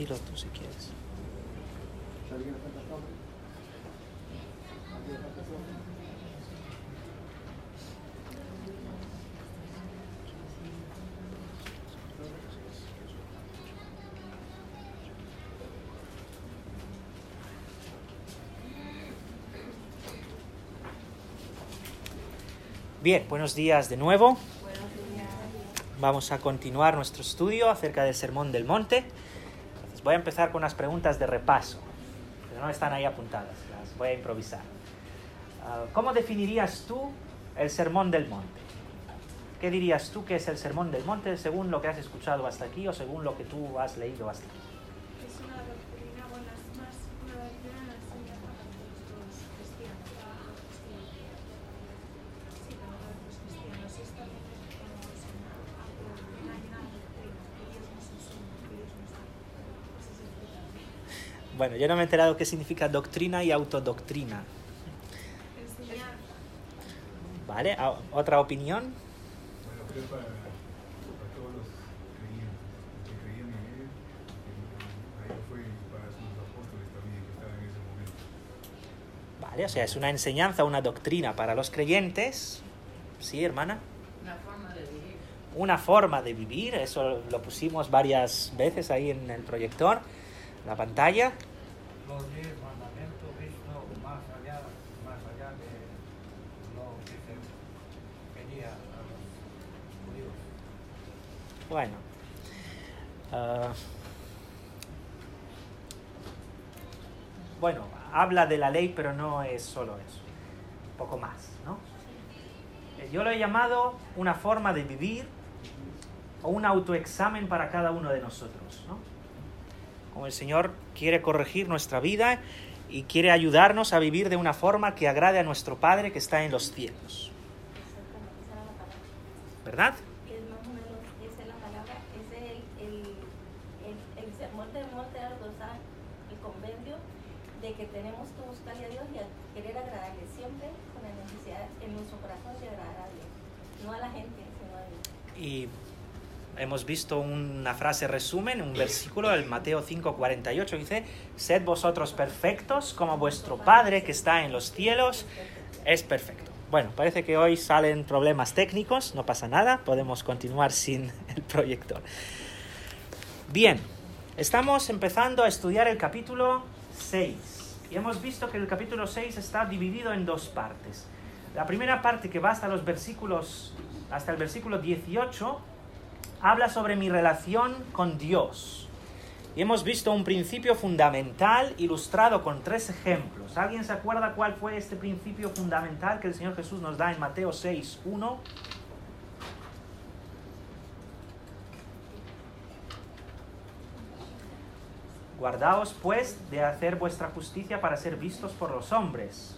dilo tú si quieres. Bien, buenos días de nuevo. Vamos a continuar nuestro estudio acerca del Sermón del Monte. Entonces voy a empezar con unas preguntas de repaso, pero no están ahí apuntadas, las voy a improvisar. ¿Cómo definirías tú el Sermón del Monte? ¿Qué dirías tú que es el Sermón del Monte según lo que has escuchado hasta aquí o según lo que tú has leído hasta aquí? Es una doctrina, bueno, es más una doctrina de enseñanza para todos los cristianos, para los cristianos. Sí, para todos los cristianos. Es también como una doctrina, que Dios nos enseña, que Dios nos da. Ese es el final. Bueno, yo no me he enterado qué significa doctrina y autodoctrina. Enseñar. ¿Vale? ¿Otra opinión? Bueno, creo para todos los creyentes, los que creían en él, ahí fue para sus apóstoles también que estaban en ese momento. Vale, o sea, es una enseñanza, una doctrina para los creyentes. ¿Sí, hermana? Una forma de vivir. Una forma de vivir, eso lo pusimos varias veces ahí en el proyector, la pantalla. Los 10 mandamientos visto más allá de lo que se pedía a los judíos. Bueno, bueno, habla de la ley, pero no es solo eso, un poco más, ¿no? Yo lo he llamado una forma de vivir o un autoexamen para cada uno de nosotros, ¿no? Como el Señor quiere corregir nuestra vida y quiere ayudarnos a vivir de una forma que agrade a nuestro Padre que está en los cielos. Exactamente, esa era la palabra. ¿Verdad? Es más o menos, esa es la palabra, ese es el sermón del monte de Ardosán, el convenio de que tenemos que buscarle a Dios y a querer agradarle siempre con la necesidad en nuestro corazón de agradar a Dios, no a la gente, sino a Dios. Y hemos visto una frase resumen, un versículo, el Mateo 5:48, dice: sed vosotros perfectos como vuestro Padre que está en los cielos es perfecto. Bueno, parece que hoy salen problemas técnicos, no pasa nada, podemos continuar sin el proyector. Bien, estamos empezando a estudiar el capítulo 6 y hemos visto que el capítulo 6 está dividido en dos partes. La primera parte, que va hasta el versículo 18, habla sobre mi relación con Dios. Y hemos visto un principio fundamental ilustrado con 3 ejemplos. ¿Alguien se acuerda cuál fue este principio fundamental que el Señor Jesús nos da en Mateo 6:1? Guardaos, pues, de hacer vuestra justicia para ser vistos por los hombres.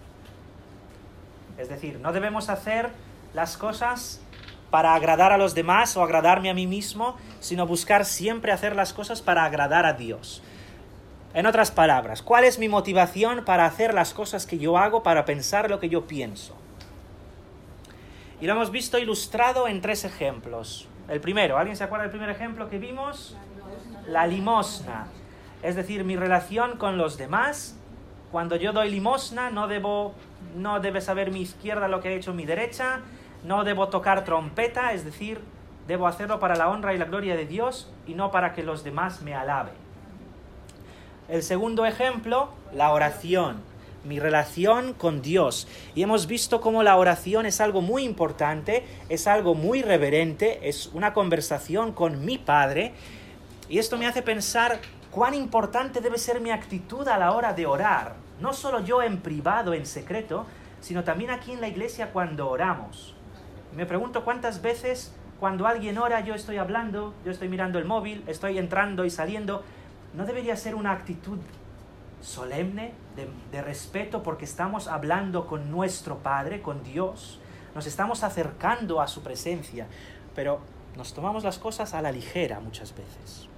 Es decir, no debemos hacer las cosas para agradar a los demás o agradarme a mí mismo, sino buscar siempre hacer las cosas para agradar a Dios. En otras palabras, ¿cuál es mi motivación para hacer las cosas que yo hago, para pensar lo que yo pienso? Y lo hemos visto ilustrado en 3 ejemplos. El primero, ¿alguien se acuerda del primer ejemplo que vimos? La limosna. Es decir, mi relación con los demás. Cuando yo doy limosna, no debe saber mi izquierda lo que ha hecho mi derecha. No debo tocar trompeta, es decir, debo hacerlo para la honra y la gloria de Dios y no para que los demás me alaben. El segundo ejemplo, la oración, mi relación con Dios. Y hemos visto cómo la oración es algo muy importante, es algo muy reverente, es una conversación con mi Padre. Y esto me hace pensar cuán importante debe ser mi actitud a la hora de orar. No solo yo en privado, en secreto, sino también aquí en la iglesia cuando oramos. Me pregunto cuántas veces cuando alguien ora yo estoy hablando, yo estoy mirando el móvil, estoy entrando y saliendo. ¿No debería ser una actitud solemne, de respeto, porque estamos hablando con nuestro Padre, con Dios? Nos estamos acercando a su presencia, pero nos tomamos las cosas a la ligera muchas veces.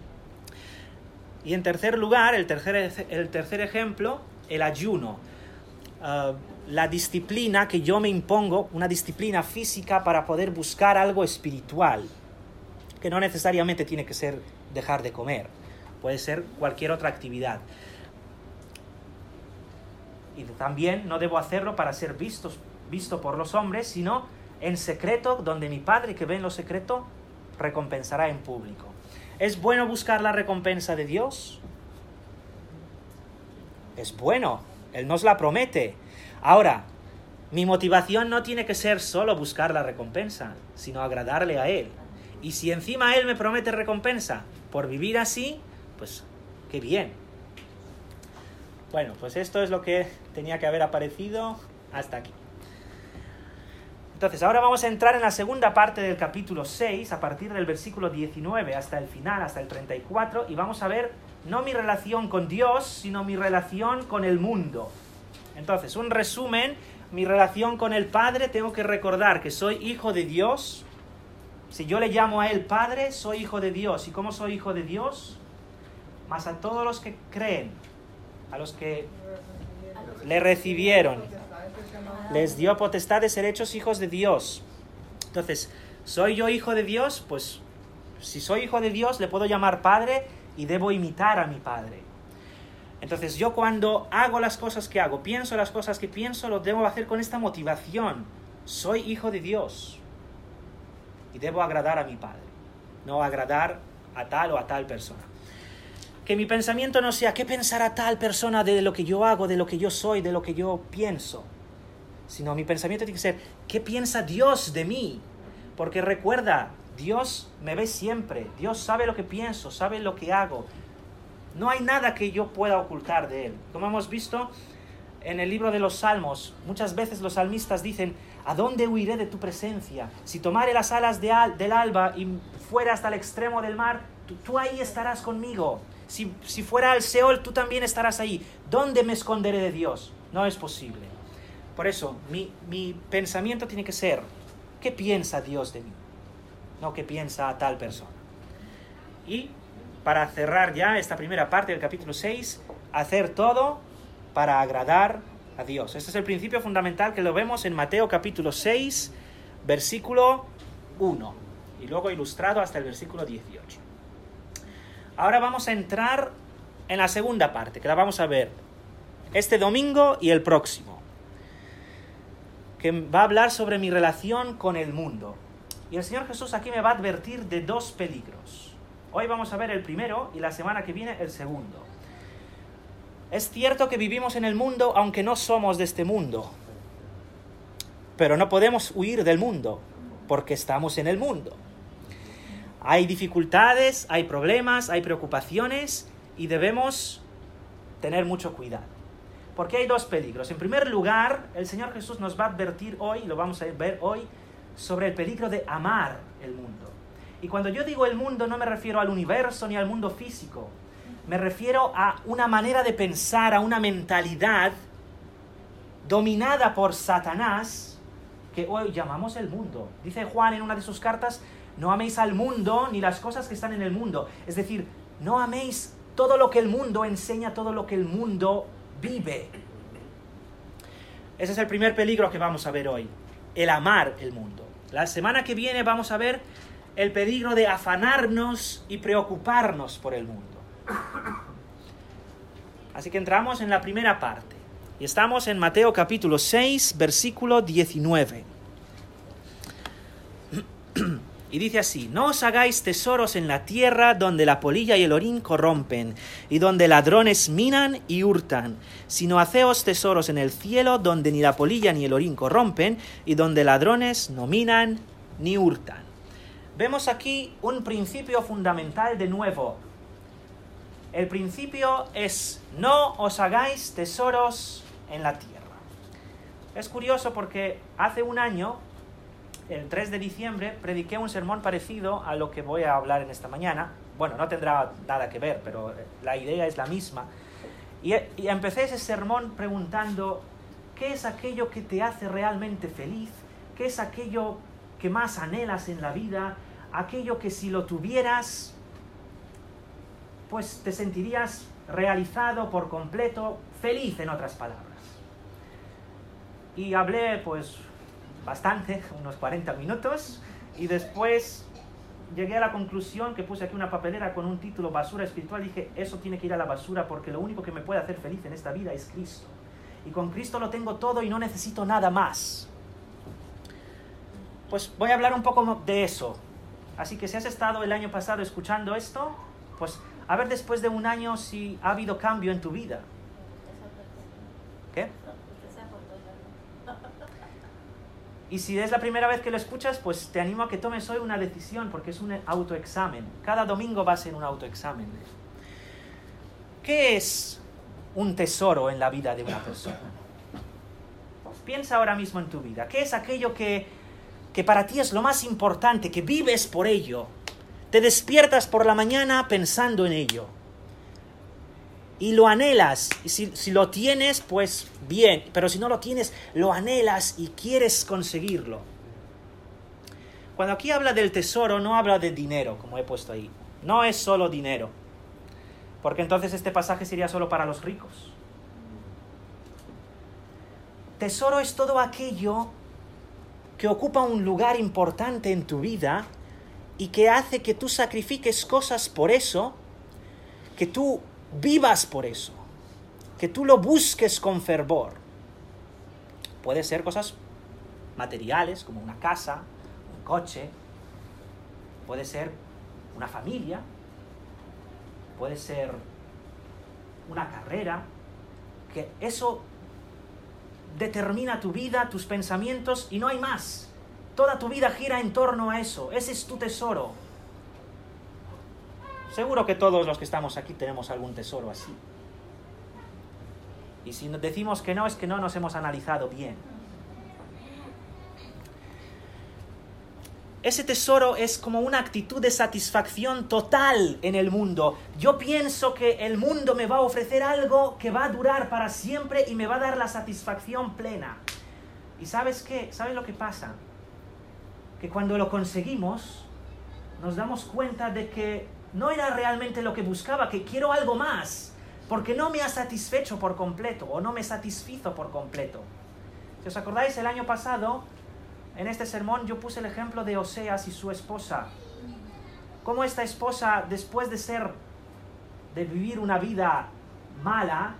Y en tercer lugar, el tercer ejemplo, el ayuno. La disciplina que yo me impongo, una disciplina física para poder buscar algo espiritual, que no necesariamente tiene que ser dejar de comer. puede ser cualquier otra actividad. Y también no debo hacerlo para ser visto por los hombres, sino en secreto, donde mi Padre que ve en lo secreto recompensará en público. ¿Es bueno buscar la recompensa de Dios? Es bueno, Él nos la promete. Ahora, mi motivación no tiene que ser solo buscar la recompensa, sino agradarle a Él. Y si encima Él me promete recompensa por vivir así, pues qué bien. Bueno, pues esto es lo que tenía que haber aparecido hasta aquí. Entonces, ahora vamos a entrar en la segunda parte del capítulo 6, a partir del versículo 19 hasta el final, hasta el 34, y vamos a ver no mi relación con Dios, sino mi relación con el mundo. Entonces, un resumen, mi relación con el Padre, tengo que recordar que soy hijo de Dios. Si yo le llamo a Él Padre, soy hijo de Dios. ¿Y cómo soy hijo de Dios? Más a todos los que creen, a los que le recibieron, les dio potestad de ser hechos hijos de Dios. Entonces, ¿soy yo hijo de Dios? Pues, si soy hijo de Dios, le puedo llamar Padre y debo imitar a mi Padre. Entonces, yo cuando hago las cosas que hago, pienso las cosas que pienso, lo debo hacer con esta motivación. Soy hijo de Dios y debo agradar a mi Padre, no agradar a tal o a tal persona. Que mi pensamiento no sea, ¿qué pensará tal persona de lo que yo hago, de lo que yo soy, de lo que yo pienso? Sino mi pensamiento tiene que ser, ¿qué piensa Dios de mí? Porque recuerda, Dios me ve siempre. Dios sabe lo que pienso, sabe lo que hago. No hay nada que yo pueda ocultar de Él. Como hemos visto en el libro de los Salmos, muchas veces los salmistas dicen, ¿a dónde huiré de tu presencia? Si tomare las alas del alba y fuera hasta el extremo del mar, tú ahí estarás conmigo. Si fuera al Seol, tú también estarás ahí. ¿Dónde me esconderé de Dios? No es posible. Por eso, mi pensamiento tiene que ser, ¿qué piensa Dios de mí? No qué piensa a tal persona. Y para cerrar ya esta primera parte del capítulo 6, hacer todo para agradar a Dios. Este es el principio fundamental que lo vemos en Mateo capítulo 6, versículo 1, y luego ilustrado hasta el versículo 18. Ahora vamos a entrar en la segunda parte, que la vamos a ver este domingo y el próximo, que va a hablar sobre mi relación con el mundo. Y el Señor Jesús aquí me va a advertir de dos peligros. Hoy vamos a ver el primero y la semana que viene el segundo. Es cierto que vivimos en el mundo aunque no somos de este mundo, pero no podemos huir del mundo porque estamos en el mundo. Hay dificultades, hay problemas, hay preocupaciones y debemos tener mucho cuidado. Porque hay dos peligros. En primer lugar, el Señor Jesús nos va a advertir hoy, lo vamos a ver hoy, sobre el peligro de amar el mundo. Y cuando yo digo el mundo no me refiero al universo ni al mundo físico. Me refiero a una manera de pensar, a una mentalidad dominada por Satanás que hoy llamamos el mundo. Dice Juan en una de sus cartas, no améis al mundo ni las cosas que están en el mundo. Es decir, no améis todo lo que el mundo enseña, todo lo que el mundo vive. Ese es el primer peligro que vamos a ver hoy, el amar el mundo. La semana que viene vamos a ver el peligro de afanarnos y preocuparnos por el mundo. Así que entramos en la primera parte. Y estamos en Mateo capítulo 6, versículo 19. Y dice así, no os hagáis tesoros en la tierra donde la polilla y el orín corrompen, y donde ladrones minan y hurtan, sino haceos tesoros en el cielo donde ni la polilla ni el orín corrompen, y donde ladrones no minan ni hurtan. Vemos aquí un principio fundamental de nuevo. El principio es, no os hagáis tesoros en la tierra. Es curioso porque hace un año, el 3 de diciembre, prediqué un sermón parecido a lo que voy a hablar en esta mañana. Bueno, no tendrá nada que ver, pero la idea es la misma. Y empecé ese sermón preguntando, ¿qué es aquello que te hace realmente feliz? ¿Qué es aquello que más anhelas en la vida? Aquello que si lo tuvieras, pues te sentirías realizado por completo, feliz en otras palabras. Y hablé pues bastante, unos 40 minutos, y después llegué a la conclusión que puse aquí una papelera con un título, basura espiritual. Dije, eso tiene que ir a la basura porque lo único que me puede hacer feliz en esta vida es Cristo. Y con Cristo lo tengo todo y no necesito nada más. Pues voy a hablar un poco de eso. Así que si has estado el año pasado escuchando esto, pues a ver después de un año si ha habido cambio en tu vida. ¿Qué? Y si es la primera vez que lo escuchas, pues te animo a que tomes hoy una decisión, porque es un autoexamen. Cada domingo va a ser un autoexamen. ¿Qué es un tesoro en la vida de una persona? Piensa ahora mismo en tu vida. ¿Qué es aquello que para ti es lo más importante, que vives por ello? Te despiertas por la mañana pensando en ello. Y lo anhelas, y si lo tienes, pues bien, pero si no lo tienes, lo anhelas y quieres conseguirlo. Cuando aquí habla del tesoro, no habla de dinero, como he puesto ahí. No es solo dinero, porque entonces este pasaje sería solo para los ricos. Tesoro es todo aquello que ocupa un lugar importante en tu vida y que hace que tú sacrifiques cosas por eso, que tú vivas por eso, que tú lo busques con fervor. Puede ser cosas materiales, como una casa, un coche, puede ser una familia, puede ser una carrera, que eso determina tu vida, tus pensamientos y no hay más. Toda tu vida gira en torno a eso, ese es tu tesoro. Seguro que todos los que estamos aquí tenemos algún tesoro así. Y si decimos que no, es que no nos hemos analizado bien. Ese tesoro es como una actitud de satisfacción total en el mundo. Yo pienso que el mundo me va a ofrecer algo que va a durar para siempre y me va a dar la satisfacción plena. ¿Y sabes qué? ¿Sabes lo que pasa? Que cuando lo conseguimos, nos damos cuenta de que no era realmente lo que buscaba, que quiero algo más, porque no me ha satisfecho por completo, o no me satisfizo por completo. Si os acordáis, el año pasado, en este sermón, yo puse el ejemplo de Oseas y su esposa. Cómo esta esposa, después de vivir una vida mala,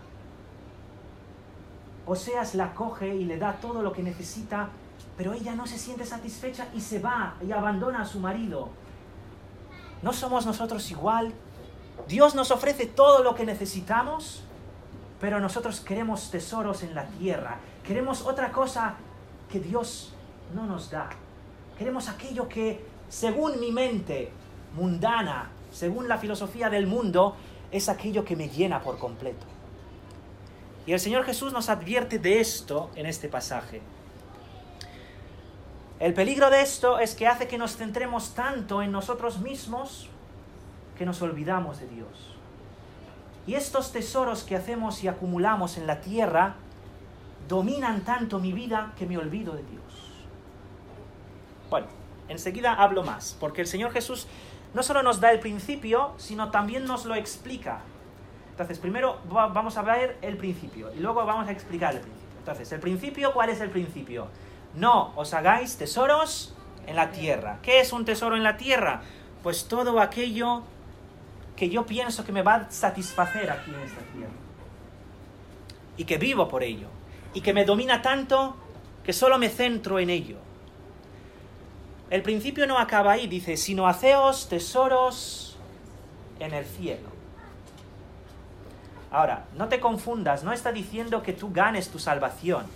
Oseas la coge y le da todo lo que necesita, pero ella no se siente satisfecha y se va y abandona a su marido. ¿No somos nosotros igual? Dios nos ofrece todo lo que necesitamos, pero nosotros queremos tesoros en la tierra. Queremos otra cosa que Dios no nos da. Queremos aquello que, según mi mente mundana, según la filosofía del mundo, es aquello que me llena por completo. Y el Señor Jesús nos advierte de esto en este pasaje. El peligro de esto es que hace que nos centremos tanto en nosotros mismos que nos olvidamos de Dios. Y estos tesoros que hacemos y acumulamos en la tierra dominan tanto mi vida que me olvido de Dios. Bueno, enseguida hablo más, porque el Señor Jesús no solo nos da el principio, sino también nos lo explica. Entonces, primero vamos a ver el principio y luego vamos a explicar el principio. Entonces, el principio, ¿cuál es el principio? No os hagáis tesoros en la tierra. ¿Qué es un tesoro en la tierra? Pues todo aquello que yo pienso que me va a satisfacer aquí en esta tierra. Y que vivo por ello. Y que me domina tanto que solo me centro en ello. El principio no acaba ahí, dice, sino haceos tesoros en el cielo. Ahora, no te confundas, no está diciendo que tú ganes tu salvación.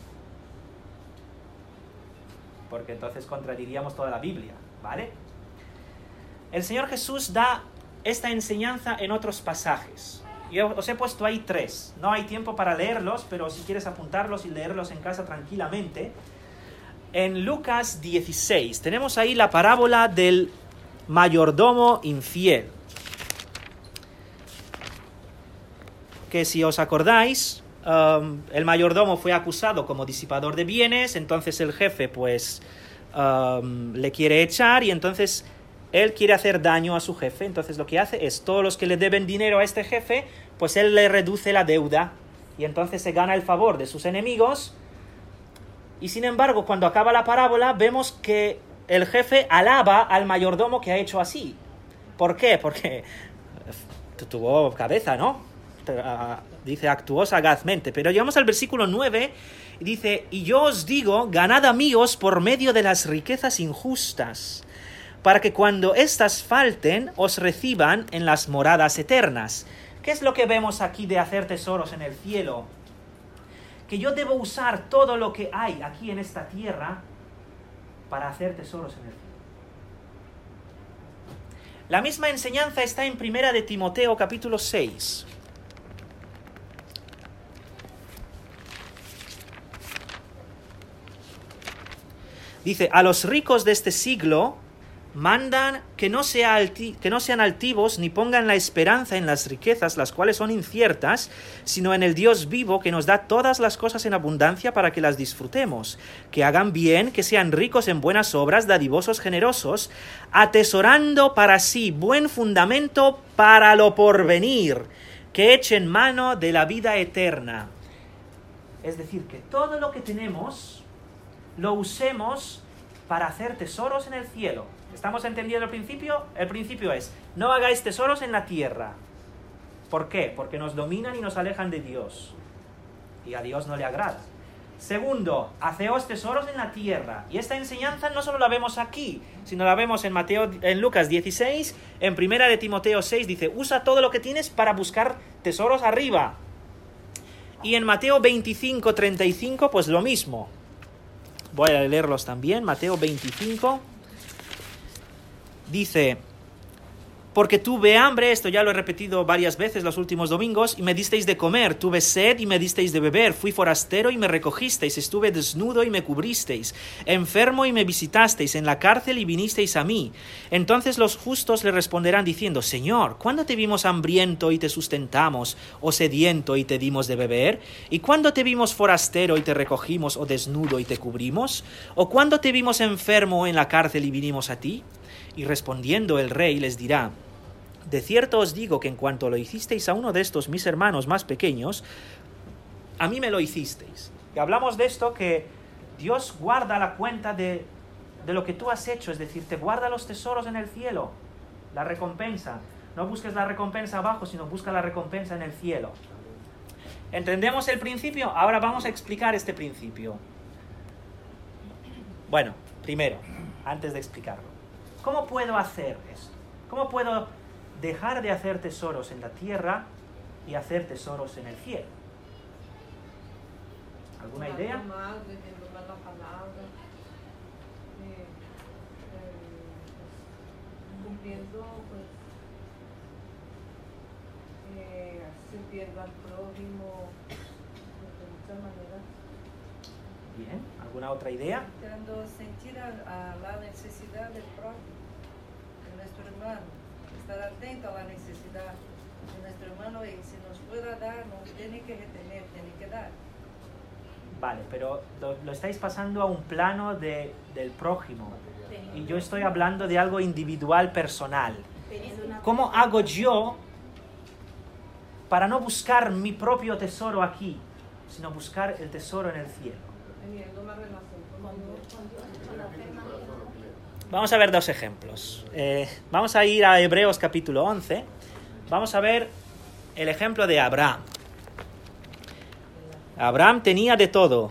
Porque entonces contradiríamos toda la Biblia, ¿vale? El Señor Jesús da esta enseñanza en otros pasajes. Yo os he puesto ahí 3. No hay tiempo para leerlos, pero si quieres apuntarlos y leerlos en casa tranquilamente. En Lucas 16 tenemos ahí la parábola del mayordomo infiel. Que si os acordáis, el mayordomo fue acusado como disipador de bienes, entonces el jefe pues le quiere echar y entonces él quiere hacer daño a su jefe. Entonces lo que hace es, todos los que le deben dinero a este jefe, pues él le reduce la deuda y entonces se gana el favor de sus enemigos. Y sin embargo, cuando acaba la parábola, vemos que el jefe alaba al mayordomo que ha hecho así. ¿Por qué? Porque tuvo cabeza, ¿no? Dice, actuó sagazmente. Pero llegamos al versículo 9 y dice, y yo os digo, ganad amigos por medio de las riquezas injustas, para que cuando éstas falten, os reciban en las moradas eternas. ¿Qué es lo que vemos aquí de hacer tesoros en el cielo? Que yo debo usar todo lo que hay aquí en esta tierra para hacer tesoros en el cielo. La misma enseñanza está en 1 de Timoteo capítulo 6. Dice, a los ricos de este siglo mandan que no sean altivos ni pongan la esperanza en las riquezas, las cuales son inciertas, sino en el Dios vivo que nos da todas las cosas en abundancia para que las disfrutemos, que hagan bien, que sean ricos en buenas obras, dadivosos, generosos, atesorando para sí buen fundamento para lo porvenir, que echen mano de la vida eterna. Es decir, que todo lo que tenemos lo usemos para hacer tesoros en el cielo. ¿Estamos entendiendo el principio? El principio es, no hagáis tesoros en la tierra. ¿Por qué? Porque nos dominan y nos alejan de Dios. Y a Dios no le agrada. Segundo, haceos tesoros en la tierra. Y esta enseñanza no solo la vemos aquí, sino la vemos en Lucas 16, en 1 de Timoteo 6, dice, usa todo lo que tienes para buscar tesoros arriba. Y en Mateo 25, 35, pues lo mismo. Voy a leerlos también. Mateo 25 dice, porque tuve hambre, esto ya lo he repetido varias veces los últimos domingos, y me disteis de comer, tuve sed y me disteis de beber, fui forastero y me recogisteis, estuve desnudo y me cubristeis, enfermo y me visitasteis, en la cárcel y vinisteis a mí. Entonces los justos le responderán diciendo, Señor, ¿cuándo te vimos hambriento y te sustentamos, o sediento y te dimos de beber? ¿Y cuándo te vimos forastero y te recogimos, o desnudo y te cubrimos? ¿O cuándo te vimos enfermo o en la cárcel y vinimos a ti? Y respondiendo el rey les dirá, de cierto os digo que en cuanto lo hicisteis a uno de estos mis hermanos más pequeños, a mí me lo hicisteis. Y hablamos de esto, que Dios guarda la cuenta de lo que tú has hecho, es decir, te guarda los tesoros en el cielo, la recompensa. No busques la recompensa abajo, sino busca la recompensa en el cielo. ¿Entendemos el principio? Ahora vamos a explicar este principio. Bueno, primero, antes de explicarlo, ¿cómo puedo hacer esto? ¿Cómo puedo dejar de hacer tesoros en la tierra y hacer tesoros en el cielo? ¿Alguna idea? Viviendo más la palabra, cumpliendo, pues, sirviendo al prójimo de muchas maneras. Bien, ¿alguna otra idea? Dando sentido a la necesidad del prójimo, de nuestro hermano. Estar atento a la necesidad de nuestro hermano, y si nos pueda dar, no tiene que retener, tiene que dar. Vale, pero lo estáis pasando a un plano del prójimo. Y yo estoy hablando de algo individual, personal. ¿Cómo hago yo para no buscar mi propio tesoro aquí, sino buscar el tesoro en el cielo? Teniendo una relación con Dios. Vamos a ver dos ejemplos. Vamos a ir a Hebreos capítulo 11. Vamos a ver el ejemplo de Abraham. Abraham tenía de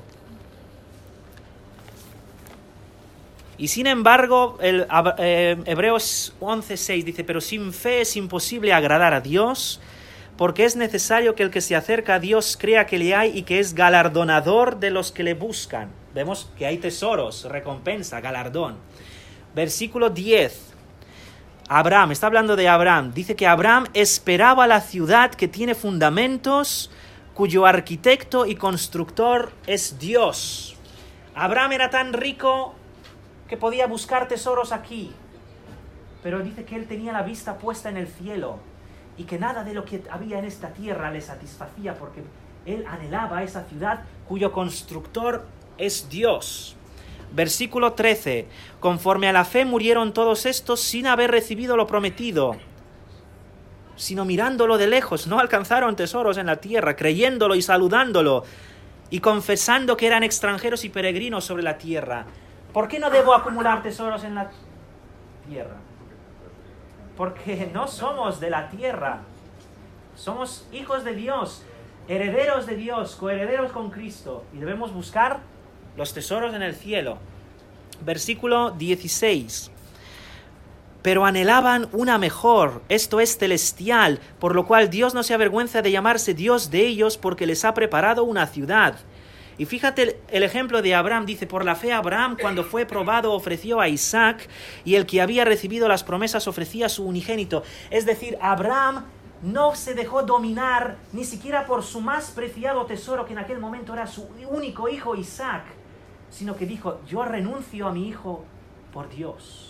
y sin embargo, Hebreos 11:6 dice, pero sin fe es imposible agradar a Dios, porque es necesario que el que se acerca a Dios crea que le hay y que es galardonador de los que le buscan. Vemos que hay tesoros, recompensa, galardón. Versículo 10. Abraham, está hablando de Abraham. Dice que Abraham esperaba la ciudad que tiene fundamentos, cuyo arquitecto y constructor es Dios. Abraham era tan rico que podía buscar tesoros aquí, pero dice que él tenía la vista puesta en el cielo y que nada de lo que había en esta tierra le satisfacía, porque él anhelaba esa ciudad cuyo constructor es Dios. Versículo 13. Conforme a la fe murieron todos estos sin haber recibido lo prometido, sino mirándolo de lejos. No alcanzaron tesoros en la tierra, creyéndolo y saludándolo, y confesando que eran extranjeros y peregrinos sobre la tierra. ¿Por qué no debo acumular tesoros en la tierra? Porque no somos de la tierra. Somos hijos de Dios, herederos de Dios, coherederos con Cristo. Y debemos buscar los tesoros en el cielo. Versículo 16. Pero anhelaban una mejor, esto es celestial, por lo cual Dios no se avergüenza de llamarse Dios de ellos, porque les ha preparado una ciudad. Y fíjate el ejemplo de Abraham, dice, por la fe Abraham cuando fue probado ofreció a Isaac, y el que había recibido las promesas ofrecía a su unigénito. Es decir, Abraham no se dejó dominar ni siquiera por su más preciado tesoro, que en aquel momento era su único hijo Isaac, sino que dijo, yo renuncio a mi hijo por Dios.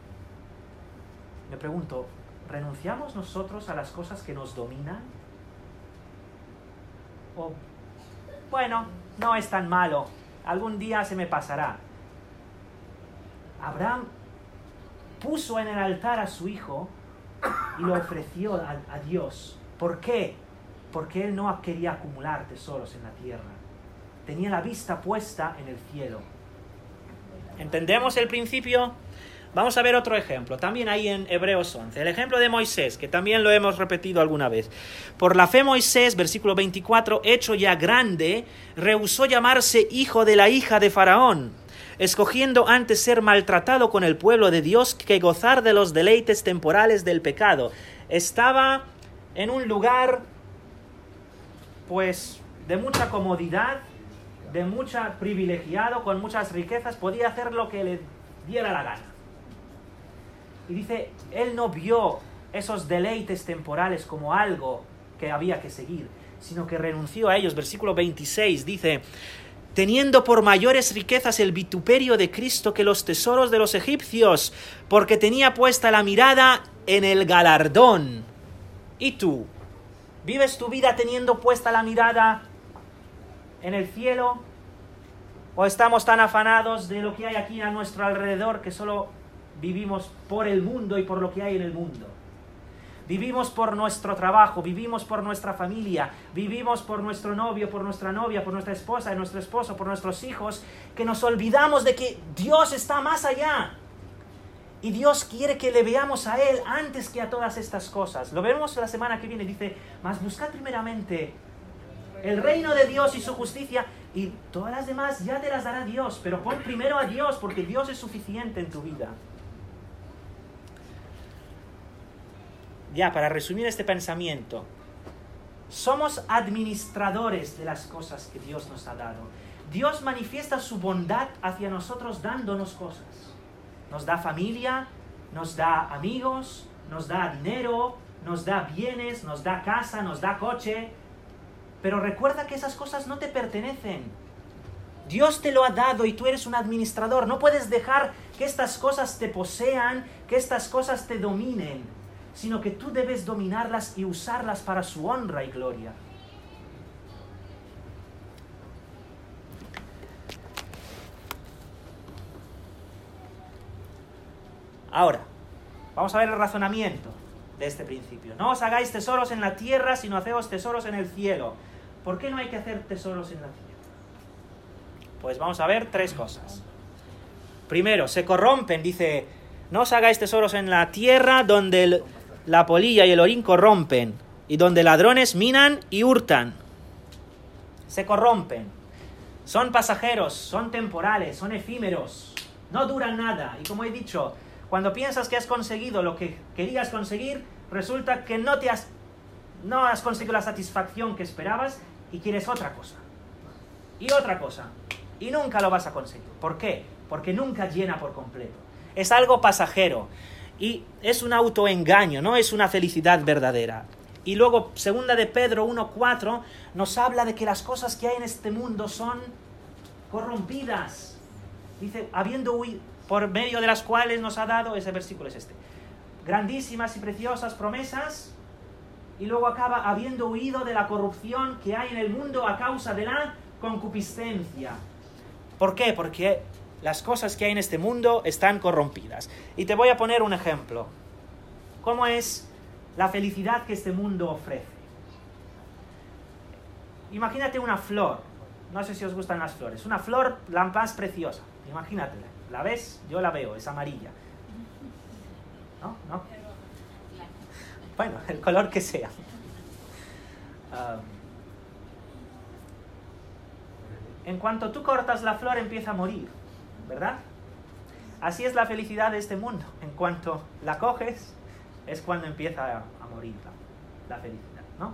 Me pregunto, ¿renunciamos nosotros a las cosas que nos dominan? O, bueno, no es tan malo, algún día se me pasará. Abraham puso en el altar a su hijo y lo ofreció a Dios. ¿Por qué? Porque él no quería acumular tesoros en la tierra. Tenía la vista puesta en el cielo. ¿Entendemos el principio? Vamos a ver otro ejemplo, también ahí en Hebreos 11. El ejemplo de Moisés, que también lo hemos repetido alguna vez. Por la fe Moisés, versículo 24, hecho ya grande, rehusó llamarse hijo de la hija de Faraón, escogiendo antes ser maltratado con el pueblo de Dios que gozar de los deleites temporales del pecado. Estaba en un lugar, pues, de mucha comodidad, de mucha privilegiado, con muchas riquezas, podía hacer lo que le diera la gana. Y dice, él no vio esos deleites temporales como algo que había que seguir, sino que renunció a ellos. Versículo 26 dice, teniendo por mayores riquezas el vituperio de Cristo que los tesoros de los egipcios, porque tenía puesta la mirada en el galardón. ¿Y tú? ¿Vives tu vida teniendo puesta la mirada en el cielo? ¿O estamos tan afanados de lo que hay aquí a nuestro alrededor que solo vivimos por el mundo y por lo que hay en el mundo? Vivimos por nuestro trabajo, vivimos por nuestra familia, vivimos por nuestro novio, por nuestra novia, por nuestra esposa, nuestro esposo, por nuestros hijos, que nos olvidamos de que Dios está más allá. Y Dios quiere que le veamos a Él antes que a todas estas cosas. Lo veremos la semana que viene. Dice, mas buscad primeramente el reino de Dios y su justicia, y todas las demás ya te las dará Dios. Pero pon primero a Dios, porque Dios es suficiente en tu vida. Ya, para resumir este pensamiento, somos administradores de las cosas que Dios nos ha dado. Dios manifiesta su bondad hacia nosotros dándonos cosas. Nos da familia, nos da amigos, nos da dinero, nos da bienes, nos da casa, nos da coche. Pero recuerda que esas cosas no te pertenecen. Dios te lo ha dado y tú eres un administrador. No puedes dejar que estas cosas te posean, que estas cosas te dominen, sino que tú debes dominarlas y usarlas para su honra y gloria. Ahora, vamos a ver el razonamiento de este principio. No os hagáis tesoros en la tierra, sino haceos tesoros en el cielo. ¿Por qué no hay que hacer tesoros en la tierra? Pues vamos a ver tres cosas. Primero, se corrompen, dice, no os hagáis tesoros en la tierra donde la polilla y el orín corrompen, y donde ladrones minan y hurtan. Se corrompen. Son pasajeros, son temporales, son efímeros, no duran nada. Y como he dicho, cuando piensas que has conseguido lo que querías conseguir, resulta que no has conseguido la satisfacción que esperabas y quieres otra cosa. Y otra cosa. Y nunca lo vas a conseguir. ¿Por qué? Porque nunca llena por completo. Es algo pasajero. Y es un autoengaño, no es una felicidad verdadera. Y luego, segunda de Pedro 1:4, nos habla de que las cosas que hay en este mundo son corrompidas. Dice, habiendo huido, por medio de las cuales nos ha dado, ese versículo es este, grandísimas y preciosas promesas, y luego acaba, habiendo huido de la corrupción que hay en el mundo a causa de la concupiscencia. ¿Por qué? Porque las cosas que hay en este mundo están corrompidas. Y te voy a poner un ejemplo. ¿Cómo es la felicidad que este mundo ofrece? Imagínate una flor. No sé si os gustan las flores. Una flor la más preciosa. Imagínatela. ¿La ves? Yo la veo, es amarilla. ¿No? ¿No? Bueno, el color que sea. En cuanto tú cortas la flor empieza a morir, ¿verdad? Así es la felicidad de este mundo. En cuanto la coges, es cuando empieza a morir la felicidad, ¿no?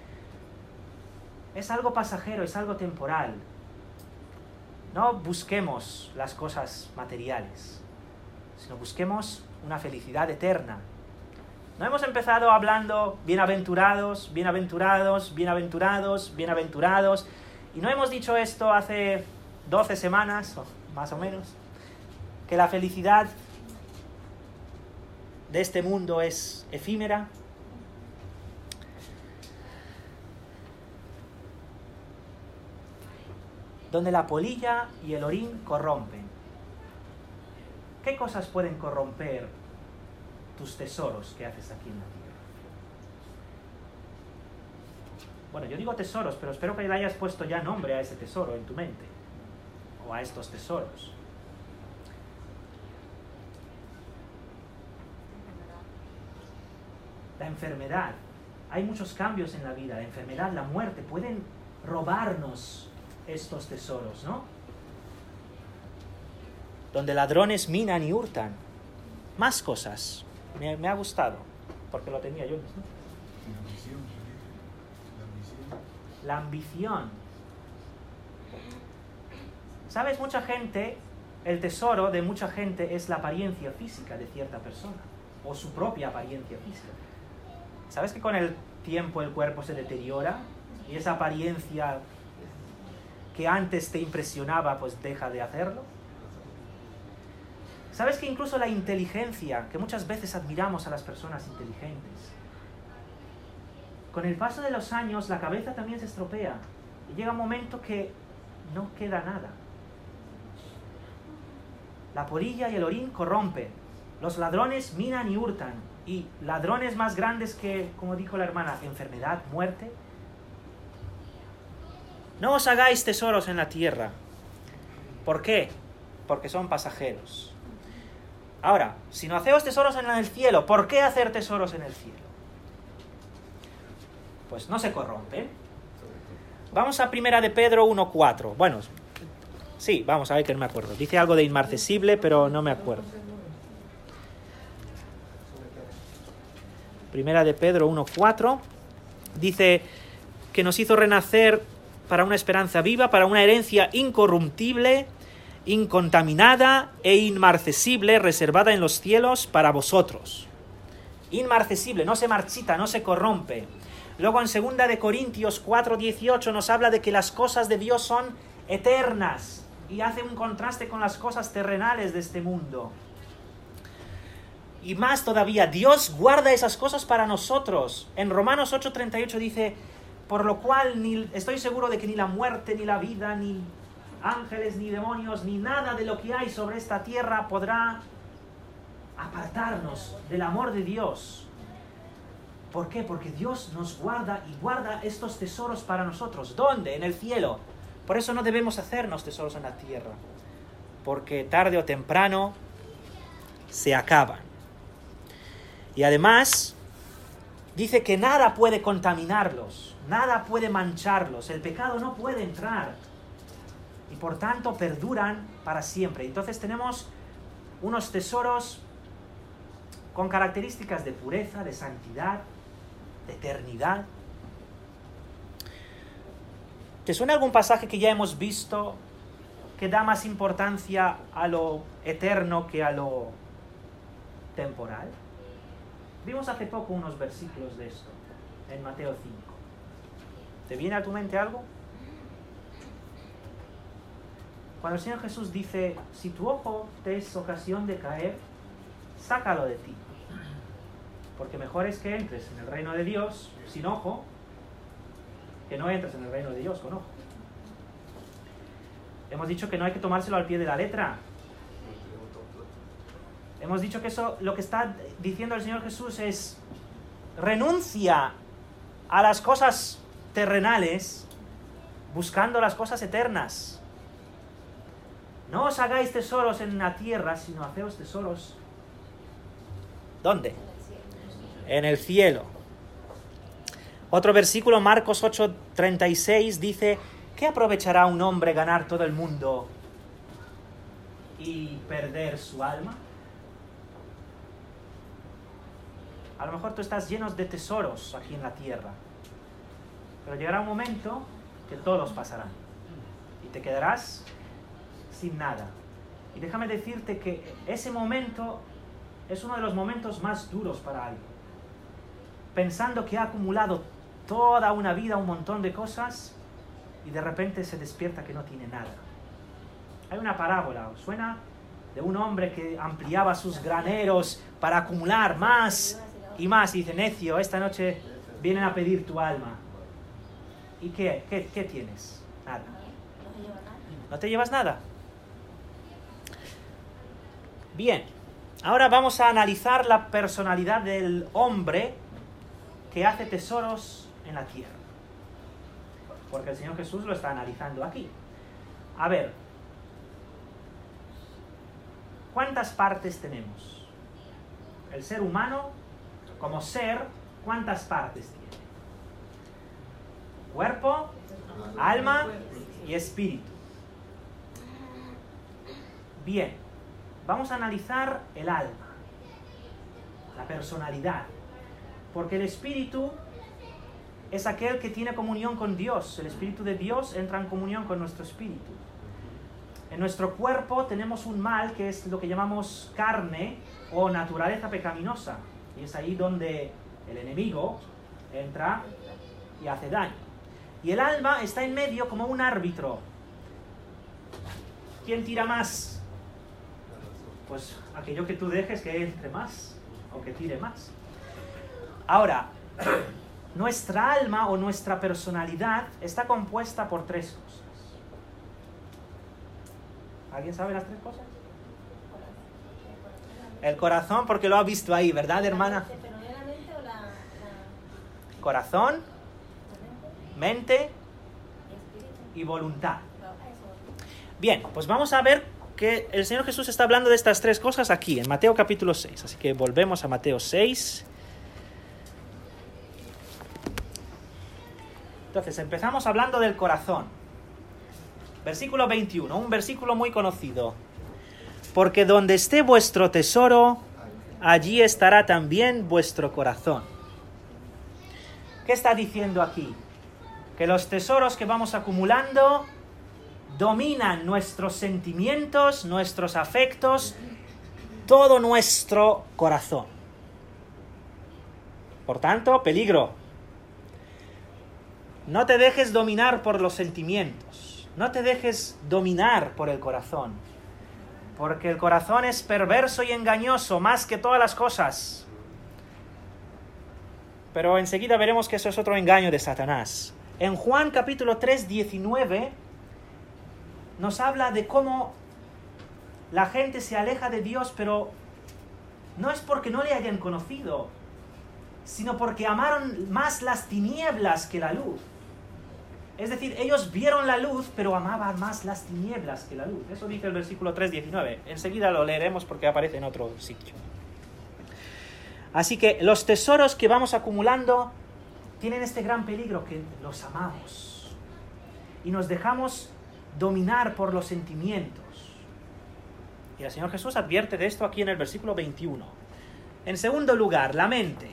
Es algo pasajero, es algo temporal. No busquemos las cosas materiales, sino busquemos una felicidad eterna. No hemos empezado hablando bienaventurados, bienaventurados, bienaventurados, bienaventurados, y no hemos dicho esto hace 12 semanas, o más o menos, que la felicidad de este mundo es efímera. Donde la polilla y el orín corrompen. ¿Qué cosas pueden corromper tus tesoros que haces aquí en la tierra? Bueno, yo digo tesoros, pero espero que le hayas puesto ya nombre a ese tesoro en tu mente, o a estos tesoros. La enfermedad. Hay muchos cambios en la vida. La enfermedad, la muerte, pueden robarnos estos tesoros, ¿no? Donde ladrones minan y hurtan. Más cosas. Me ha gustado, porque lo tenía yo mismo. La ambición. ¿Sabes? Mucha gente, el tesoro de mucha gente es la apariencia física de cierta persona, o su propia apariencia física. ¿Sabes que con el tiempo el cuerpo se deteriora y esa apariencia que antes te impresionaba pues deja de hacerlo? ¿Sabes que incluso la inteligencia, que muchas veces admiramos a las personas inteligentes, con el paso de los años la cabeza también se estropea y llega un momento que no queda nada? La polilla y el orín corrompen, los ladrones minan y hurtan, y ladrones más grandes que, como dijo la hermana, enfermedad, muerte. No os hagáis tesoros en la tierra. ¿Por qué? Porque son pasajeros. Ahora, si no hacéis tesoros en el cielo, ¿por qué hacer tesoros en el cielo? Pues no se corrompen. Vamos a 1 de Pedro 1:4. Bueno, sí, vamos a ver que no me acuerdo. Dice algo de inmarcesible, pero no me acuerdo. 1 de Pedro 1:4 dice que nos hizo renacer para una esperanza viva, para una herencia incorruptible, incontaminada e inmarcesible, reservada en los cielos para vosotros. Inmarcesible, no se marchita, no se corrompe. Luego en 2 de Corintios 4:18 nos habla de que las cosas de Dios son eternas y hace un contraste con las cosas terrenales de este mundo. Y más todavía, Dios guarda esas cosas para nosotros. En Romanos 8:38 dice, por lo cual estoy seguro de que ni la muerte, ni la vida, ni ángeles, ni demonios, ni nada de lo que hay sobre esta tierra podrá apartarnos del amor de Dios. ¿Por qué? Porque Dios nos guarda y guarda estos tesoros para nosotros. ¿Dónde? En el cielo. Por eso no debemos hacernos tesoros en la tierra, porque tarde o temprano se acaban. Y además, dice que nada puede contaminarlos, nada puede mancharlos, el pecado no puede entrar. Y por tanto perduran para siempre. Entonces tenemos unos tesoros con características de pureza, de santidad, de eternidad. ¿Te suena algún pasaje que ya hemos visto que da más importancia a lo eterno que a lo temporal? Vimos hace poco unos versículos de esto, en Mateo 5. ¿Te viene a tu mente algo? Cuando el Señor Jesús dice, si tu ojo te es ocasión de caer, sácalo de ti. Porque mejor es que entres en el reino de Dios sin ojo, que no entres en el reino de Dios con ojo. Hemos dicho que no hay que tomárselo al pie de la letra. Hemos dicho que eso, lo que está diciendo el Señor Jesús es, renuncia a las cosas terrenales buscando las cosas eternas. No os hagáis tesoros en la tierra, sino haceos tesoros. ¿Dónde? En el cielo. Otro versículo, Marcos 8:36, dice: ¿qué aprovechará un hombre ganar todo el mundo y perder su alma? A lo mejor tú estás lleno de tesoros aquí en la tierra, pero llegará un momento que todos pasarán y te quedarás sin nada. Y déjame decirte que ese momento es uno de los momentos más duros para alguien. Pensando que ha acumulado toda una vida, un montón de cosas, y de repente se despierta que no tiene nada. Hay una parábola, ¿os suena? De un hombre que ampliaba sus graneros para acumular más y más. Y dice: necio, esta noche vienen a pedir tu alma. ¿Y qué tienes? Nada. ¿No te llevas nada? Bien, ahora vamos a analizar la personalidad del hombre que hace tesoros en la tierra. Porque el Señor Jesús lo está analizando aquí. A ver, ¿cuántas partes tenemos? El ser humano, como ser, ¿cuántas partes tiene? Cuerpo, alma y espíritu. Bien, vamos a analizar el alma, la personalidad. Porque el espíritu es aquel que tiene comunión con Dios. El Espíritu de Dios entra en comunión con nuestro espíritu. En nuestro cuerpo tenemos un mal que es lo que llamamos carne o naturaleza pecaminosa. Y es ahí donde el enemigo entra y hace daño. Y el alma está en medio como un árbitro. ¿Quién tira más? Pues aquello que tú dejes que entre más o que tire más. Ahora, nuestra alma o nuestra personalidad está compuesta por tres cosas. ¿Alguien sabe las tres cosas? El corazón, porque lo ha visto ahí, ¿verdad, hermana? Corazón, mente y voluntad. Bien, pues vamos a ver que el Señor Jesús está hablando de estas tres cosas aquí, en Mateo capítulo 6. Así que volvemos a Mateo 6. Entonces, empezamos hablando del corazón. Versículo 21, un versículo muy conocido. Porque donde esté vuestro tesoro, allí estará también vuestro corazón. ¿Qué está diciendo aquí? Que los tesoros que vamos acumulando dominan nuestros sentimientos, nuestros afectos, todo nuestro corazón. Por tanto, peligro. No te dejes dominar por los sentimientos. No te dejes dominar por el corazón. Porque el corazón es perverso y engañoso más que todas las cosas. Pero enseguida veremos que eso es otro engaño de Satanás. En Juan capítulo 3, 19, nos habla de cómo la gente se aleja de Dios, pero no es porque no le hayan conocido, sino porque amaron más las tinieblas que la luz. Es decir, ellos vieron la luz, pero amaban más las tinieblas que la luz. Eso dice el versículo 3:19. Enseguida lo leeremos porque aparece en otro sitio. Así que los tesoros que vamos acumulando tienen este gran peligro, que los amamos y nos dejamos dominar por los sentimientos. Y el Señor Jesús advierte de esto aquí en el versículo 21. En segundo lugar, la mente.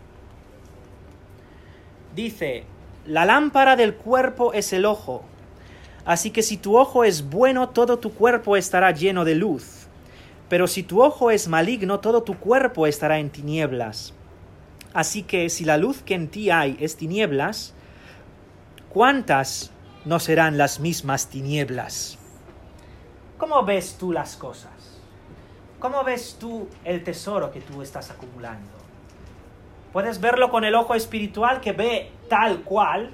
Dice: la lámpara del cuerpo es el ojo. Así que si tu ojo es bueno, todo tu cuerpo estará lleno de luz. Pero si tu ojo es maligno, todo tu cuerpo estará en tinieblas. Así que si la luz que en ti hay es tinieblas, ¿cuántas no serán las mismas tinieblas? ¿Cómo ves tú las cosas? ¿Cómo ves tú el tesoro que tú estás acumulando? Puedes verlo con el ojo espiritual que ve tal cual,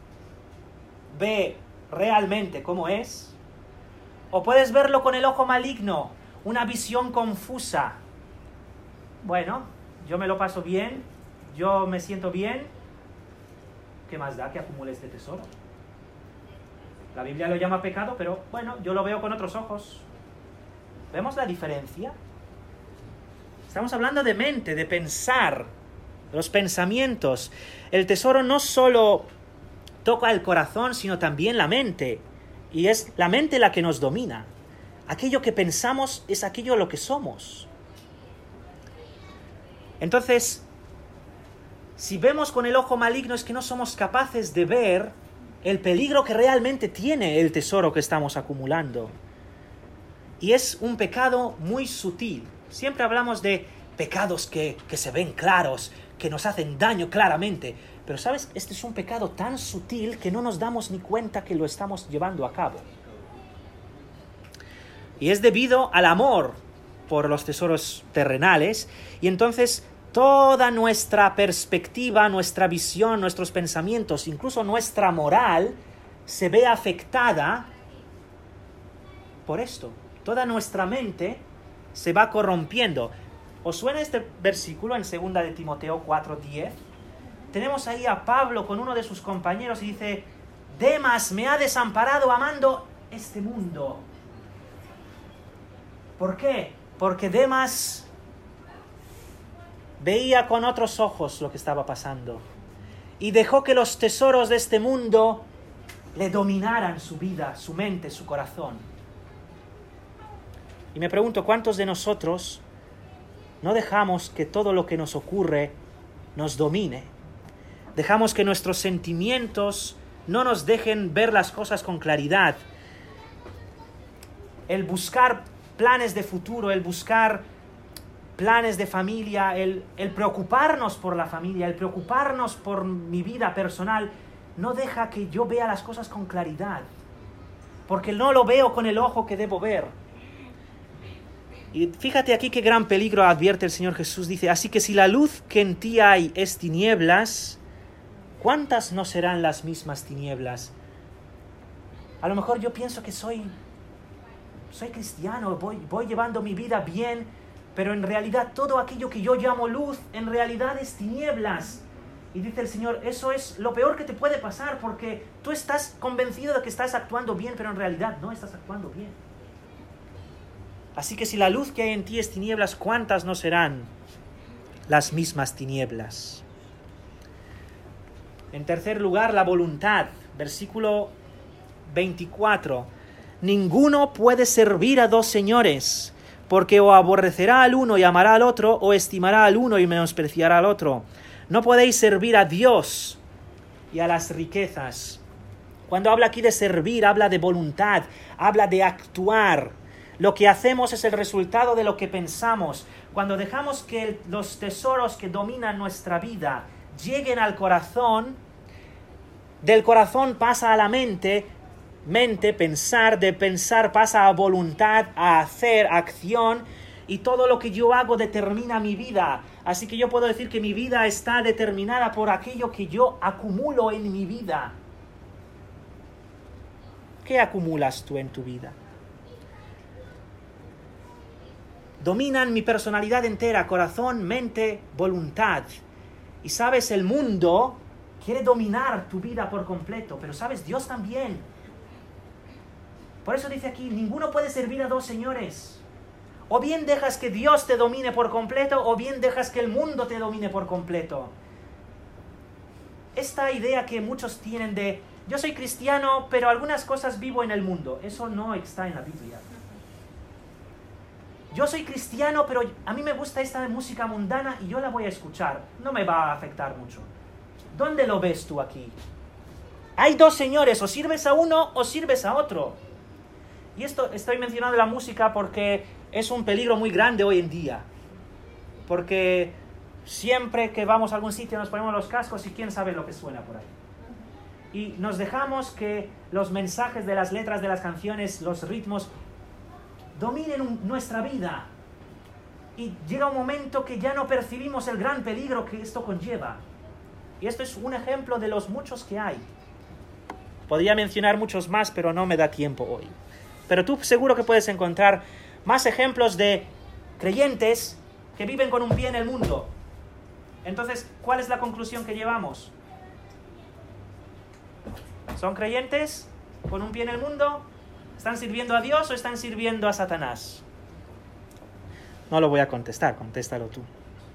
ve realmente cómo es, o puedes verlo con el ojo maligno, una visión confusa. Bueno, yo me lo paso bien, yo me siento bien, ¿qué más da que acumule este tesoro? La Biblia lo llama pecado, pero bueno, yo lo veo con otros ojos. ¿Vemos la diferencia? Estamos hablando de mente, de pensar, los pensamientos. El tesoro no solo toca el corazón, sino también la mente. Y es la mente la que nos domina. Aquello que pensamos es aquello lo que somos. Entonces, si vemos con el ojo maligno es que no somos capaces de ver el peligro que realmente tiene el tesoro que estamos acumulando. Y es un pecado muy sutil. Siempre hablamos de pecados que se ven claros, que nos hacen daño claramente. Pero, ¿sabes? Este es un pecado tan sutil que no nos damos ni cuenta que lo estamos llevando a cabo. Y es debido al amor por los tesoros terrenales. Y entonces toda nuestra perspectiva, nuestra visión, nuestros pensamientos, incluso nuestra moral, se ve afectada por esto. Toda nuestra mente se va corrompiendo. ¿Os suena este versículo en 2 de Timoteo 4:10? Tenemos ahí a Pablo con uno de sus compañeros y dice: Demas me ha desamparado amando este mundo. ¿Por qué? Porque Demas veía con otros ojos lo que estaba pasando y dejó que los tesoros de este mundo le dominaran su vida, su mente, su corazón. Y me pregunto, ¿cuántos de nosotros no dejamos que todo lo que nos ocurre nos domine? Dejamos que nuestros sentimientos no nos dejen ver las cosas con claridad. El buscar planes de futuro, el buscar planes de familia, el preocuparnos por la familia, el preocuparnos por mi vida personal, no deja que yo vea las cosas con claridad, porque no lo veo con el ojo que debo ver. Y fíjate aquí qué gran peligro advierte el Señor Jesús. Dice: así que si la luz que en ti hay es tinieblas, ¿cuántas no serán las mismas tinieblas? A lo mejor yo pienso que soy cristiano, voy llevando mi vida bien, pero en realidad todo aquello que yo llamo luz, en realidad es tinieblas. Y dice el Señor, eso es lo peor que te puede pasar, porque tú estás convencido de que estás actuando bien, pero en realidad no estás actuando bien. Así que si la luz que hay en ti es tinieblas, ¿cuántas no serán las mismas tinieblas? En tercer lugar, la voluntad. Versículo 24. Ninguno puede servir a dos señores, porque o aborrecerá al uno y amará al otro, o estimará al uno y menospreciará al otro. No podéis servir a Dios y a las riquezas. Cuando habla aquí de servir, habla de voluntad, habla de actuar. Lo que hacemos es el resultado de lo que pensamos. Cuando dejamos que los tesoros que dominan nuestra vida lleguen al corazón, del corazón pasa a la mente, pensar, de pensar pasa a voluntad, a hacer, acción, y todo lo que yo hago determina mi vida. Así que yo puedo decir que mi vida está determinada por aquello que yo acumulo en mi vida. ¿Qué acumulas tú en tu vida? Dominan mi personalidad entera, corazón, mente, voluntad. Y sabes, el mundo quiere dominar tu vida por completo, pero sabes, Dios también. Por eso dice aquí, ninguno puede servir a dos señores. O bien dejas que Dios te domine por completo, o bien dejas que el mundo te domine por completo. Esta idea que muchos tienen de, yo soy cristiano, pero algunas cosas vivo en el mundo, eso no está en la Biblia. Yo soy cristiano, pero a mí me gusta esta música mundana y yo la voy a escuchar. No me va a afectar mucho. ¿Dónde lo ves tú aquí? Hay dos señores, o sirves a uno o sirves a otro. Y esto estoy mencionando la música porque es un peligro muy grande hoy en día. Porque siempre que vamos a algún sitio nos ponemos los cascos y quién sabe lo que suena por ahí. Y nos dejamos que los mensajes de las letras de las canciones, los ritmos, dominen nuestra vida. Y llega un momento que ya no percibimos el gran peligro que esto conlleva. Y esto es un ejemplo de los muchos que hay. Podría mencionar muchos más, pero no me da tiempo hoy. Pero tú seguro que puedes encontrar más ejemplos de creyentes que viven con un pie en el mundo. Entonces, ¿cuál es la conclusión que llevamos? ¿Son creyentes con un pie en el mundo? ¿Están sirviendo a Dios o están sirviendo a Satanás? No lo voy a contestar, contéstalo tú.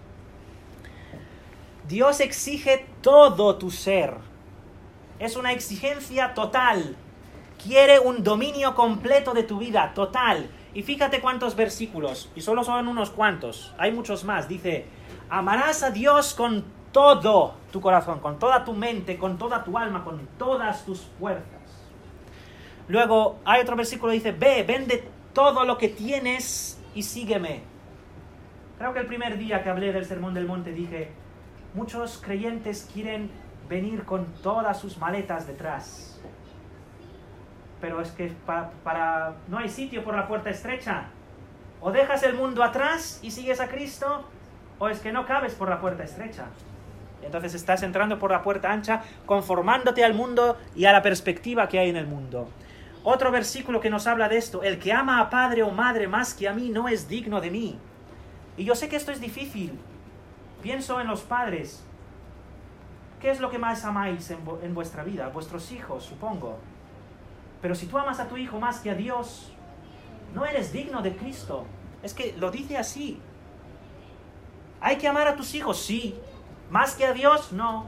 Dios exige todo tu ser. Es una exigencia total. Quiere un dominio completo de tu vida, total. Y fíjate cuántos versículos, y solo son unos cuantos, hay muchos más. Dice, amarás a Dios con todo tu corazón, con toda tu mente, con toda tu alma, con todas tus fuerzas. Luego hay otro versículo que dice, ve, vende todo lo que tienes y sígueme. Creo que el primer día que hablé del Sermón del Monte dije, muchos creyentes quieren venir con todas sus maletas detrás. Pero es que no hay sitio por la puerta estrecha. O dejas el mundo atrás y sigues a Cristo, o es que no cabes por la puerta estrecha. Entonces estás entrando por la puerta ancha, conformándote al mundo y a la perspectiva que hay en el mundo. Otro versículo que nos habla de esto, el que ama a padre o madre más que a mí no es digno de mí. Y yo sé que esto es difícil. Pienso en los padres. ¿Qué es lo que más amáis en vuestra vida? Vuestros hijos, supongo. Pero si tú amas a tu hijo más que a Dios, no eres digno de Cristo. Es que lo dice así. ¿Hay que amar a tus hijos? Sí. ¿Más que a Dios? No.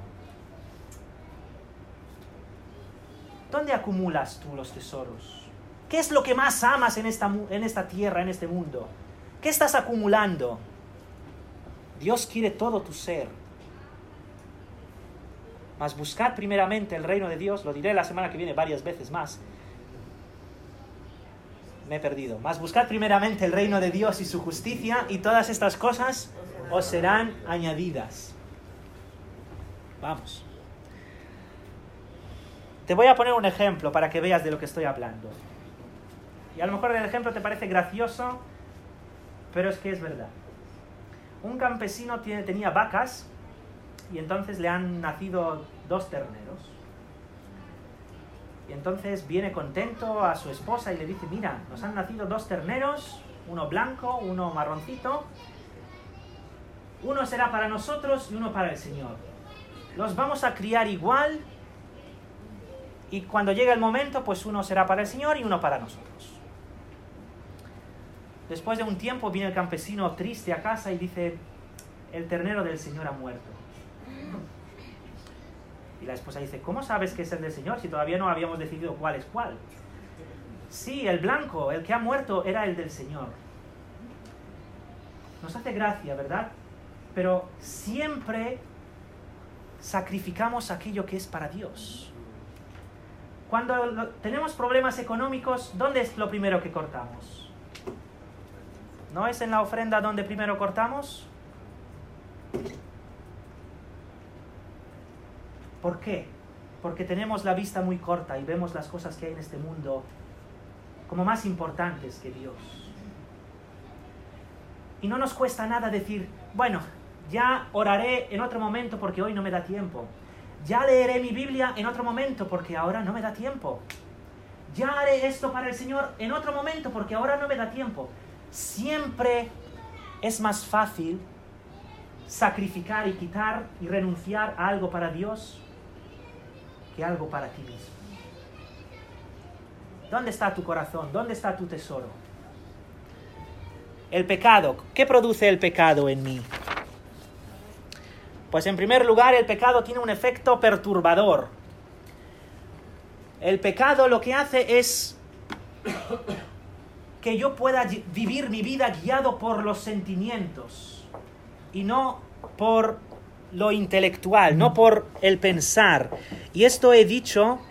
¿Dónde acumulas tú los tesoros? ¿Qué es lo que más amas en esta tierra, en este mundo? ¿Qué estás acumulando? Dios quiere todo tu ser. Mas buscad primeramente el reino de Dios, lo diré la semana que viene varias veces más. Me he perdido. Mas buscad primeramente el reino de Dios y su justicia, y todas estas cosas os serán añadidas. Vamos. Te voy a poner un ejemplo para que veas de lo que estoy hablando. Y a lo mejor el ejemplo te parece gracioso, pero es que es verdad. Un campesino tenía vacas y entonces le han nacido 2 terneros. Y entonces viene contento a su esposa y le dice, mira, nos han nacido 2 terneros, uno blanco, uno marroncito. Uno será para nosotros y uno para el Señor. Los vamos a criar igual y cuando llegue el momento, pues uno será para el Señor y uno para nosotros. Después de un tiempo viene el campesino triste a casa y dice, el ternero del Señor ha muerto. Y la esposa dice, ¿cómo sabes que es el del Señor si todavía no habíamos decidido cuál es cuál? Sí, el blanco, el que ha muerto, era el del Señor. Nos hace gracia, ¿verdad? Pero siempre sacrificamos aquello que es para Dios. Cuando tenemos problemas económicos, ¿dónde es lo primero que cortamos? ¿No es en la ofrenda donde primero cortamos? ¿Por qué? Porque tenemos la vista muy corta y vemos las cosas que hay en este mundo como más importantes que Dios. Y no nos cuesta nada decir, bueno, ya oraré en otro momento porque hoy no me da tiempo. Ya leeré mi Biblia en otro momento porque ahora no me da tiempo. Ya haré esto para el Señor en otro momento porque ahora no me da tiempo. Siempre es más fácil sacrificar y quitar y renunciar a algo para Dios que algo para ti mismo. ¿Dónde está tu corazón? ¿Dónde está tu tesoro? El pecado. ¿Qué produce el pecado en mí? Pues en primer lugar, el pecado tiene un efecto perturbador. El pecado lo que hace es que yo pueda vivir mi vida guiado por los sentimientos y no por lo intelectual, no por el pensar. Y esto lo he dicho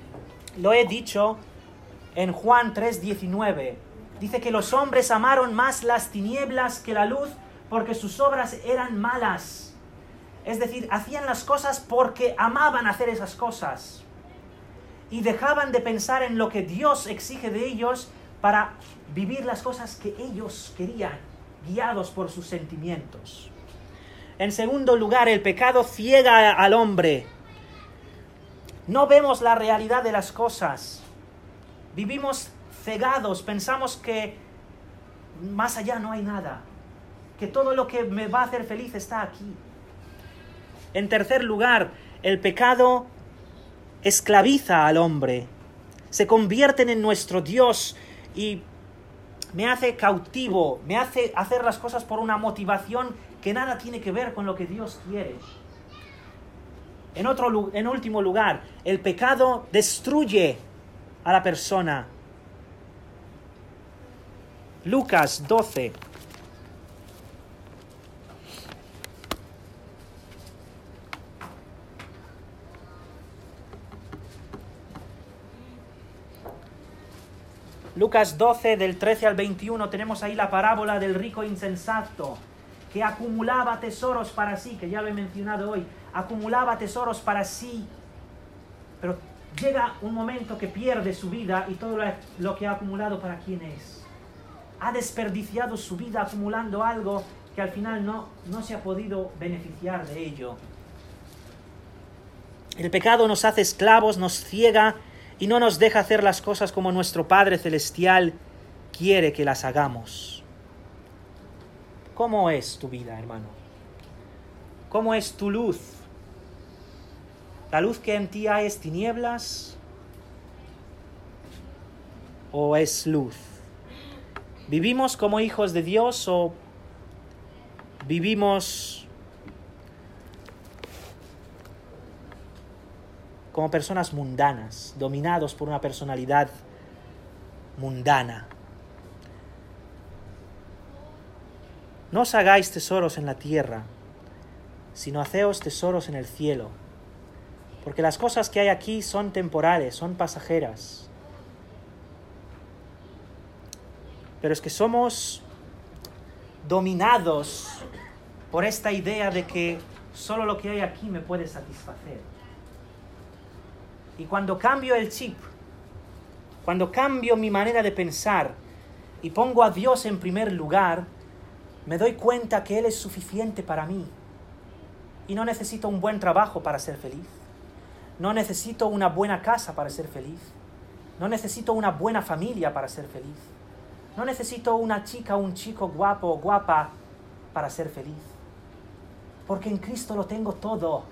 en Juan 3:19. Dice que los hombres amaron más las tinieblas que la luz porque sus obras eran malas. Es decir, hacían las cosas porque amaban hacer esas cosas. Y dejaban de pensar en lo que Dios exige de ellos para vivir las cosas que ellos querían, guiados por sus sentimientos. En segundo lugar, el pecado ciega al hombre. No vemos la realidad de las cosas. Vivimos cegados, pensamos que más allá no hay nada, que todo lo que me va a hacer feliz está aquí. En tercer lugar, el pecado esclaviza al hombre. Se convierten en nuestro Dios y me hace cautivo, me hace hacer las cosas por una motivación que nada tiene que ver con lo que Dios quiere. En último lugar, el pecado destruye a la persona. Lucas 12. Lucas 12, del 13 al 21, tenemos ahí la parábola del rico insensato, que acumulaba tesoros para sí, que ya lo he mencionado hoy, acumulaba tesoros para sí, pero llega un momento que pierde su vida y todo lo que ha acumulado, ¿para quién es? Ha desperdiciado su vida acumulando algo que al final no se ha podido beneficiar de ello. El pecado nos hace esclavos, nos ciega y no nos deja hacer las cosas como nuestro Padre Celestial quiere que las hagamos. ¿Cómo es tu vida, hermano? ¿Cómo es tu luz? ¿La luz que en ti hay es tinieblas o es luz? ¿Vivimos como hijos de Dios o vivimos como personas mundanas, dominados por una personalidad mundana? No os hagáis tesoros en la tierra, sino haceos tesoros en el cielo, porque las cosas que hay aquí son temporales, son pasajeras. Pero es que somos dominados por esta idea de que solo lo que hay aquí me puede satisfacer. Y cuando cambio el chip, cuando cambio mi manera de pensar y pongo a Dios en primer lugar, me doy cuenta que Él es suficiente para mí. Y no necesito un buen trabajo para ser feliz. No necesito una buena casa para ser feliz. No necesito una buena familia para ser feliz. No necesito una chica o un chico guapo o guapa para ser feliz. Porque en Cristo lo tengo todo.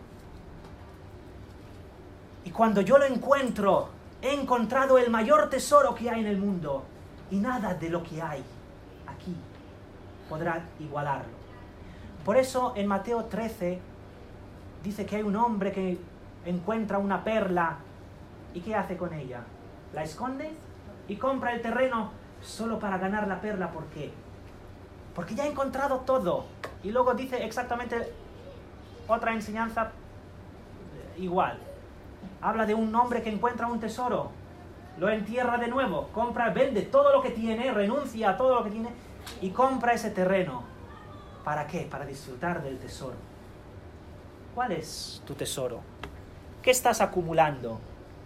Y cuando yo lo encuentro, he encontrado el mayor tesoro que hay en el mundo. Y nada de lo que hay aquí podrá igualarlo. Por eso en Mateo 13 dice que hay un hombre que encuentra una perla y ¿qué hace con ella? ¿La esconde? Y compra el terreno solo para ganar la perla. ¿Por qué? Porque ya ha encontrado todo. Y luego dice exactamente otra enseñanza igual. Habla de un hombre que encuentra un tesoro, lo entierra de nuevo, compra, vende todo lo que tiene, renuncia a todo lo que tiene y compra ese terreno. ¿Para qué? Para disfrutar del tesoro. ¿Cuál es tu tesoro? ¿Qué estás acumulando?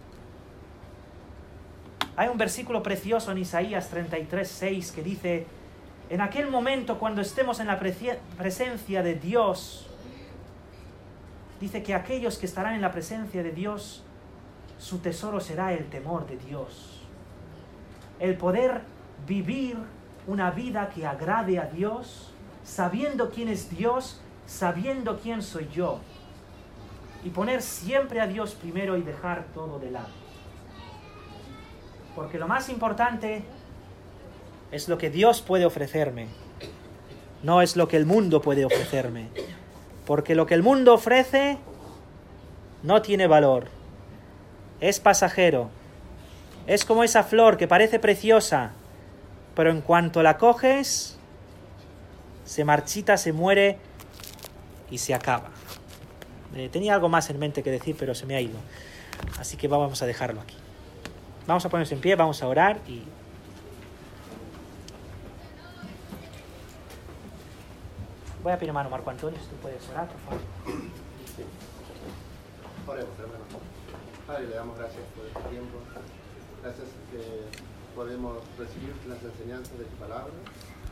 Hay un versículo precioso en Isaías 33:6 que dice: en aquel momento cuando estemos en la presencia de Dios, dice que aquellos que estarán en la presencia de Dios, su tesoro será el temor de Dios. El poder vivir una vida que agrade a Dios, sabiendo quién es Dios, sabiendo quién soy yo. Y poner siempre a Dios primero y dejar todo de lado. Porque lo más importante es lo que Dios puede ofrecerme, no es lo que el mundo puede ofrecerme. Porque lo que el mundo ofrece no tiene valor, es pasajero, es como esa flor que parece preciosa, pero en cuanto la coges, se marchita, se muere y se acaba. Tenía algo más en mente que decir, pero se me ha ido, así que vamos a dejarlo aquí. Vamos a ponernos en pie, vamos a orar y... Voy a pedir a mano Marco Antonio, si tú puedes orar, por favor. Oremos, hermano. Padre, le damos gracias por este tiempo. Gracias que podemos recibir las enseñanzas de tu palabra.